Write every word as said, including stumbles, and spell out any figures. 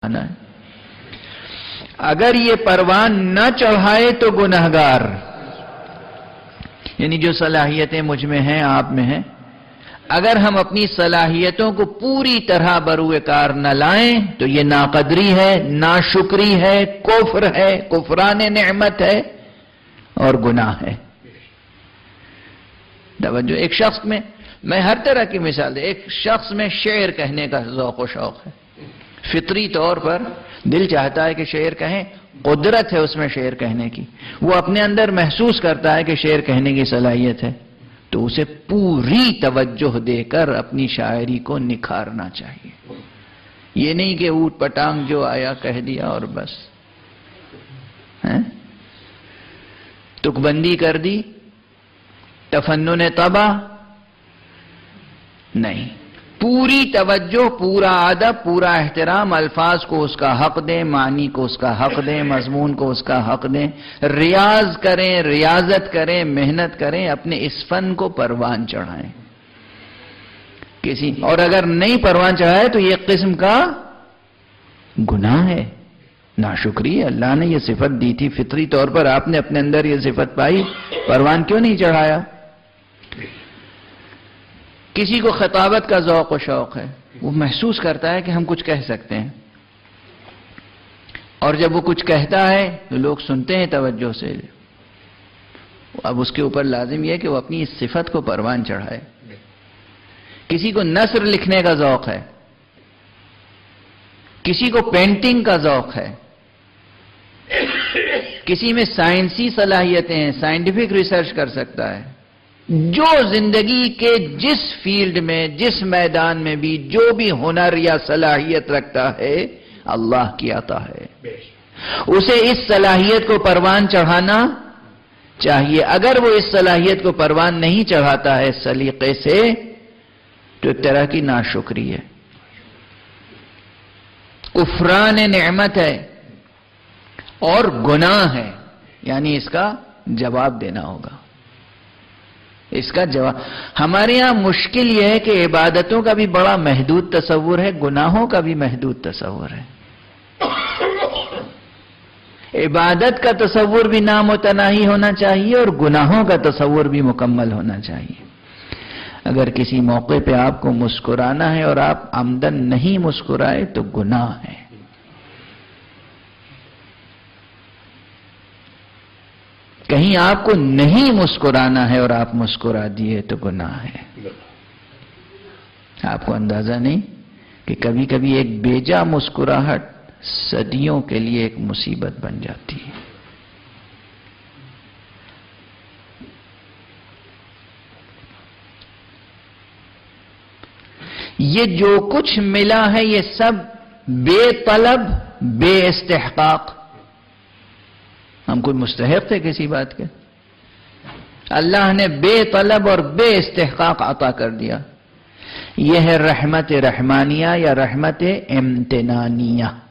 ہے۔ اگر یہ پروان نہ چڑھائے تو گنہگار، یعنی جو صلاحیتیں مجھ میں ہیں آپ میں ہیں، اگر ہم اپنی صلاحیتوں کو پوری طرح بروئے کار نہ لائیں تو یہ ناقدری ہے، ناشکری ہے، کفر ہے، کفران نعمت ہے اور گناہ ہے۔ توجہ، ایک شخص میں، میں ہر طرح کی مثال دے، ایک شخص میں شعر کہنے کا ذوق و شوق ہے، فطری طور پر دل چاہتا ہے کہ شعر کہیں، قدرت ہے اس میں شعر کہنے کی، وہ اپنے اندر محسوس کرتا ہے کہ شعر کہنے کی صلاحیت ہے، تو اسے پوری توجہ دے کر اپنی شاعری کو نکھارنا چاہیے۔ یہ نہیں کہ اوٹ پٹانگ جو آیا کہہ دیا اور بس تک بندی کر دی، تفنن طبع نہیں، پوری توجہ، پورا ادب، پورا احترام، الفاظ کو اس کا حق دیں، معنی کو اس کا حق دیں، مضمون کو اس کا حق دیں، ریاض کریں، ریاضت کریں، محنت کریں، اپنے اس فن کو پروان چڑھائیں کسی، اور اگر نہیں پروان چڑھائے تو یہ قسم کا گناہ ہے، ناشکری ہے۔ اللہ نے یہ صفت دی تھی فطری طور پر، آپ نے اپنے اندر یہ صفت پائی، پروان کیوں نہیں چڑھایا؟ کسی کو خطابت کا ذوق و شوق ہے، وہ محسوس کرتا ہے کہ ہم کچھ کہہ سکتے ہیں، اور جب وہ کچھ کہتا ہے تو لوگ سنتے ہیں توجہ سے، اب اس کے اوپر لازم یہ ہے کہ وہ اپنی اس صفت کو پروان چڑھائے۔ کسی کو نثر لکھنے کا ذوق ہے، کسی کو پینٹنگ کا ذوق ہے، کسی میں سائنسی صلاحیتیں ہیں، سائنٹیفک ریسرچ کر سکتا ہے، جو زندگی کے جس فیلڈ میں، جس میدان میں بھی جو بھی ہنر یا صلاحیت رکھتا ہے، اللہ کی عطا ہے، اسے اس صلاحیت کو پروان چڑھانا چاہیے۔ اگر وہ اس صلاحیت کو پروان نہیں چڑھاتا ہے اس سلیقے سے تو ایک طرح کی ناشکری ہے، کفران نعمت ہے اور گناہ ہے، یعنی اس کا جواب دینا ہوگا۔ اس کا جواب، ہمارے یہاں مشکل یہ ہے کہ عبادتوں کا بھی بڑا محدود تصور ہے، گناہوں کا بھی محدود تصور ہے۔ عبادت کا تصور بھی نامتناہی ہونا چاہیے اور گناہوں کا تصور بھی مکمل ہونا چاہیے۔ اگر کسی موقع پہ آپ کو مسکرانا ہے اور آپ عمدن نہیں مسکرائے تو گناہ ہے۔ کہیں آپ کو نہیں مسکرانا ہے اور آپ مسکرا دیے تو گناہ ہے۔ آپ کو اندازہ نہیں کہ کبھی کبھی ایک بیجا مسکراہٹ صدیوں کے لیے ایک مصیبت بن جاتی ہے۔ یہ جو کچھ ملا ہے یہ سب بے طلب، بے استحقاق، ہم کوئی مستحق تھے کسی بات کے؟ اللہ نے بے طلب اور بے استحقاق عطا کر دیا۔ یہ ہے رحمت رحمانیہ یا رحمت امتنانیہ۔